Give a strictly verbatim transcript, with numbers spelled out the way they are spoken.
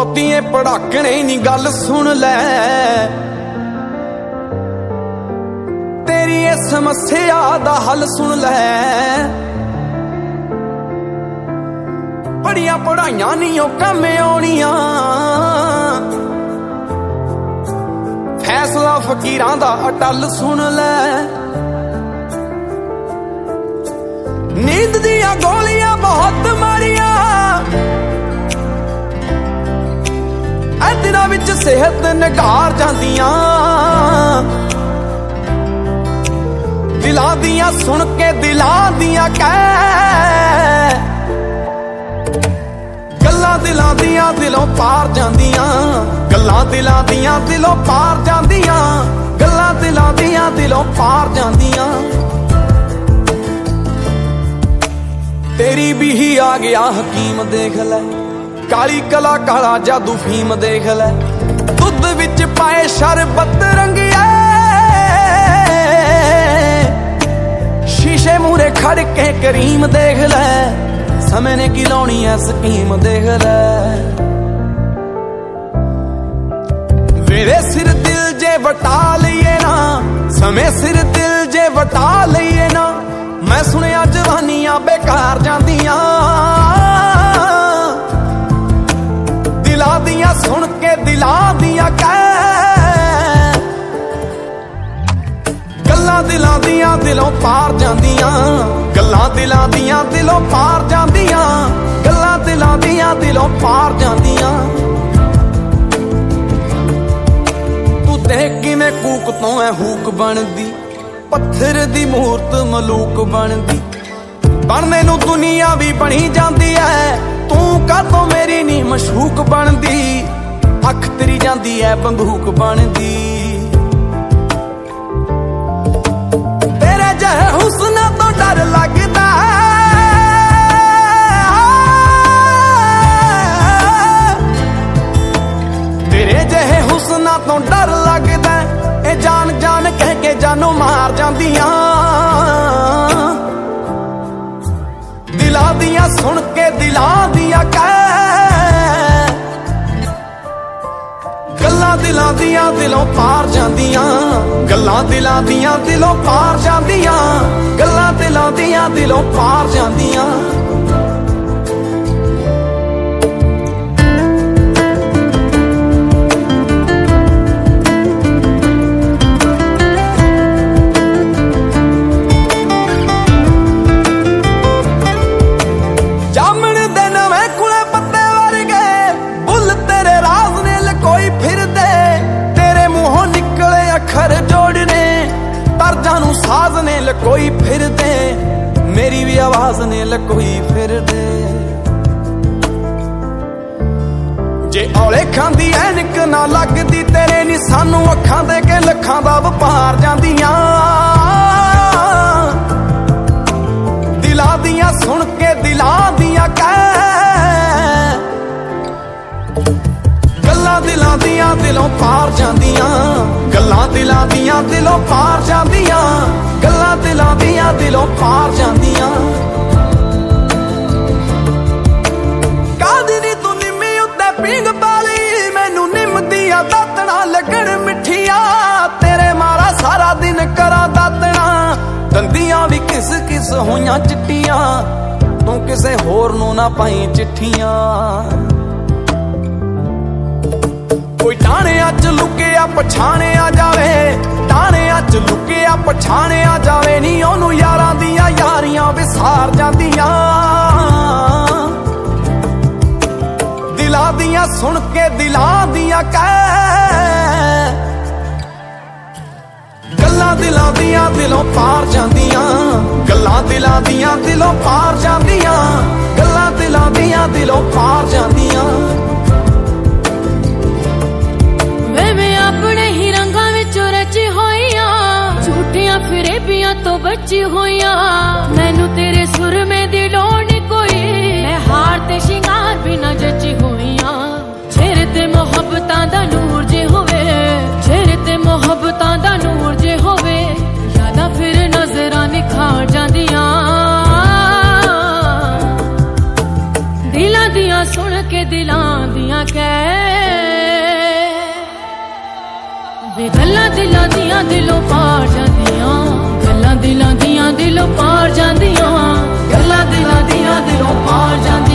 ਬਹੁਤੀਏ ਪੜਾਕਣੇ ਨੀ ਗੱਲ ਸੁਣ ਲੈ, ਤੇਰੀ ਇਹ ਸਮੱਸਿਆ ਦਾ ਹੱਲ ਸੁਣ ਲੈ। ਬੜੀਆਂ ਪੜਾਈਆਂ ਨੀ ਉਹ ਕੰਮ ਆਉਣੀਆਂ, ਫੈਸਲਾ ਫਕੀਰਾਂ ਦਾ ਅਟੱਲ ਸੁਣ ਲੈ। ਨੀਂਦ ਦੀਆਂ ਗੋਲੀਆਂ ਬਹੁਤ ਮਾਰੀਆਂ, ਐ ਦਿਨਾਂ ਵਿੱਚ ਸਿਹਤ ਨਿਘਾਰ ਜਾਂਦੀਆਂ। ਦਿਲਾਂ ਦੀਆਂ ਸੁਣ ਕੇ ਦਿਲਾਂ ਦੀਆਂ ਕਹਿ, ਗੱਲਾਂ ਦਿਲਾਂ ਦੀਆਂ ਦਿਲੋਂ ਪਾਰ ਜਾਂਦੀਆਂ। ਗੱਲਾਂ ਦਿਲਾਂ ਦੀਆਂ ਦਿਲੋਂ ਪਾਰ ਜਾਂਦੀਆਂ, ਗੱਲਾਂ ਦਿਲਾਂ ਦੀਆਂ ਦਿਲੋਂ ਪਾਰ ਜਾਂਦੀਆਂ। ਤੇਰੀ ਵੀ ਹੀ ਆ ਗਿਆ ਹਕੀਮ ਦੇਖ ਲੈ, ਕਾਲੀ ਕਲਾ ਕਾਲਾ ਜਾਦੂ ਫੀਮ ਦੇਖ ਲੈ। ਦੁੱਧ ਵਿੱਚ ਪਾਏ ਸ਼ਰਬਤ ਰੰਗਿਆ, ਸ਼ੀਸ਼ੇ ਮੂਰੇ ਖੜ ਕੇ ਕਰੀਮ ਦੇਖ ਲੈ। ਸਮੇਂ ਨੇ ਕੀ ਲਾਉਣੀ ਐ ਸਕੀਮ ਦੇਖ ਲੈ। ਮੇਰੇ ਸਿਰ ਦਿਲ ਜੇ ਵਟਾ ਲਈਏ ਨਾ, ਸਮੇਂ ਸਿਰ ਦਿਲ ਜੇ ਵਟਾ ਲਈਏ ਨਾ। ਮੈਂ ਸੁਣਿਆ ਜਵਾਨੀਆਂ ਬੇਕਾਰ ਜਾਂਦੀਆਂ, ਦਿਲਾਂ ਦੀਆਂ ਸੁਣ ਕੇ ਦਿਲਾਂ ਦੀਆਂ ਕਹਿ, ਗੱਲਾਂ ਦਿਲਾਂ ਦੀਆਂ ਦਿਲੋਂ ਪਾਰ ਜਾਂਦੀਆਂ। ਗੱਲਾਂ ਦਿਲਾਂ ਦੀਆਂ ਦਿਲੋਂ ਪਾਰ ਜਾਂਦੀਆਂ, ਗੱਲਾਂ ਦਿਲਾਂ ਦੀਆਂ ਦਿਲੋਂ ਪਾਰ ਜਾਂਦੀਆਂ। ਤੂੰ ਦੇਖ ਕਿਵੇਂ ਕੂਕ ਤੋਂ ਐ ਹੂਕ ਬਣਦੀ, ਪੱਥਰ ਦੀ ਮੂਰਤ ਮਲੂਕ ਬਣਦੀ। ਬਣਨੇ ਨੂੰ ਦੁਨੀਆ ਵੀ ਬਣੀ ਜਾਂਦੀ ਐ, ਤੂੰ ਕਾਹਤੋਂ ਮੇਰੀ ਨੀ ਮਸ਼ੂਕ ਬਣਦੀ। ਅੱਖ ਤੇਰੀ ਜਾਂਦੀ ਐ ਬੰਦੂਕ ਬਣਦੀ। ਤੇਰੇ ਜਿਹੇ ਹੁਸਨਾਂ ਤੋਂ ਡਰ ਲੱਗਦਾ, ਤੇਰੇ ਜਿਹੇ ਹੁਸਨਾਂ ਤੋਂ ਡਰ ਲੱਗਦਾ। ਇਹ ਜਾਨ ਜਾਨ ਕਹਿ ਕੇ ਜਾਨੋਂ ਮਾਰ ਜਾਂਦੀਆਂ। ਦਿਲਾਂ ਦੀਆਂ ਸੁਣ ਕੇ ਦਿਲਾਂ ਦੀਆਂ ਕਹਿ, ਗੱਲਾਂ ਦਿਲਾਂ ਦੀਆਂ ਦਿਲੋਂ ਪਾਰ ਜਾਂਦੀਆਂ। ਗੱਲਾਂ ਦਿਲਾਂ ਦੀਆਂ ਦਿਲੋਂ ਪਾਰ ਜਾਂਦੀਆਂ, ਗੱਲਾਂ ਦਿਲਾਂ ਦੀਆਂ ਦਿਲੋਂ ਪਾਰ ਜਾਂਦੀਆਂ। ਸਾਜ਼ ਨੇ ਲਕੋਈ ਫਿਰਦੇ, ਮੇਰੀ ਵੀ ਆਵਾਜ਼ ਨੇ ਲਕੋਈ ਫਿਰਦੇ। ਜੇ ਔਲੇ ਖਾਂਦੀ ਐਨਕ ਨਾ ਲੱਗਦੀ ਤੇਰੇ ਨੀ ਸਾਨੂੰ ਅੱਖਾਂ ਦੇ ਕੇ ਲੱਖਾਂ ਦਾ ਵਪਾਰ ਜਾਂਦੀਆਂ। ਦਿਲਾਂ ਦੀਆਂ ਸੁਣ ਕੇ ਦਿਲਾਂ ਦੀਆਂ ਕਹਿ, ਗੱਲਾਂ ਦਿਲਾਂ ਦੀਆਂ ਦਿਲੋਂ ਪਾਰ ਜਾਂਦੀਆਂ। ਗੱਲਾਂ ਦਿਲਾਂ ਦੀਆਂ ਦਿਲੋਂ ਪਾਰ ਜਾਂਦੀਆਂ, ਗੱਲਾਂ ਦਿਲਾਂ ਦੀਆਂ ਦਿਲੋਂ ਪਾਰ ਜਾਂਦੀਆਂ। ਕਾਦੀ ਨੀ ਤੂੰ ਨਿੰਮੀ ਉੱਤੇ ਪੀਂਗ ਪਾਲੀ, ਮੈਨੂੰ ਨਿੰਮ ਦੀਆਂ ਦਾਤਣਾ ਲੱਗਣ ਮਿੱਠੀਆਂ। ਤੇਰੇ ਮਾਰਾ ਸਾਰਾ ਦਿਨ ਕਰਾਂ ਦਾਤਣਾ, ਦੰਦੀਆਂ ਵੀ ਕਿਸ ਕਿਸ ਹੋਈਆਂ ਚਿੱਟੀਆਂ। ਤੂੰ ਕਿਸੇ ਹੋਰ ਨੂੰ ਨਾ ਪਾਈ ਚਿੱਠੀਆਂ। ਕੋਈ ਟਾਣਿਆਂ ਚ ਲੁਕਿਆ ਪਛਾਣਿਆ ਜਾਵੇ, ਟਾਣਿਆਂ ਚ ਲੁਕਿਆ ਪਛਾਣਿਆ ਜਾਵੇ ਨੀ। ਉਹਨੂੰ ਯਾਰਾਂ ਦੀਆਂ ਯਾਰੀਆਂ ਵਿਸਾਰ ਜਾਂਦੀਆਂ। ਦਿਲਾਂ ਦੀਆਂ ਸੁਣ ਕੇ ਦਿਲਾਂ ਦੀਆਂ ਕਹਿ, ਗੱਲਾਂ ਦਿਲਾਂ ਦੀਆਂ ਦਿਲੋਂ ਪਾਰ ਜਾਂਦੀਆਂ। ਗੱਲਾਂ ਦਿਲਾਂ ਦੀਆਂ ਦਿਲੋਂ ਪਾਰ ਜਾਂਦੀਆਂ, ਗੱਲਾਂ ਦਿਲਾਂ ਦੀਆਂ ਦਿਲੋਂ ਪਾਰ ਜਾਂਦੀਆਂ। ਆਪਣੇ ਹੀ ਰੰਗਾਂ ਵਿੱਚੋਂ ਰਚੀ ਹੋਈਆਂ, ਝੂਠੀਆਂ ਫਿਰੇਬੀਆਂ ਤੋਂ ਬਚੀ ਹੋਈਆਂ। ਮੈਨੂੰ ਤੇਰੇ ਸੁਰਮੇ ਦੀ ਲੋੜ ਨੀ ਕੋਈ, ਮੈਂ ਹਾਰ ਤੇ ਸ਼ਿੰਗਾਰ ਵੀ ਨਾ ਜੱਚੀ ਹੋਈਆਂ। ਚਿਹਰੇ ਤੇ ਮੁਹੱਬਤਾਂ ਦਾ ਨੂਰ ਜੇ ਹੋਵੇ, ਚਿਹਰੇ ਤੇ ਮੁਹੱਬਤਾਂ ਦਾ ਨੂਰ ਜੇ ਹੋਵੇ। ਯਾਦਾਂ ਫਿਰ ਨਜ਼ਰਾਂ ਨਿਖਾਰ ਜਾਂਦੀਆਂ। ਦਿਲਾਂ ਦੀਆਂ ਸੁਣ ਕੇ ਦਿਲਾਂ ਦੀਆਂ ਨਾ ਕਹਿ ਵੇ ਗੱਲਾਂ ਦਿਲਾਂ ਦੀਆਂ ਦਿਲੋਂ ਪਾਰ ਜਾਂਦੀਆਂ ਗੱਲਾਂ ਦਿਲਾਂ ਦੀਆਂ ਦਿਲੋਂ ਪਾਰ ਜਾਂਦੀਆਂ ਗੱਲਾਂ ਦਿਲਾਂ ਦੀਆਂ ਦਿਲੋਂ ਪਾਰ ਜਾਂਦੀਆਂ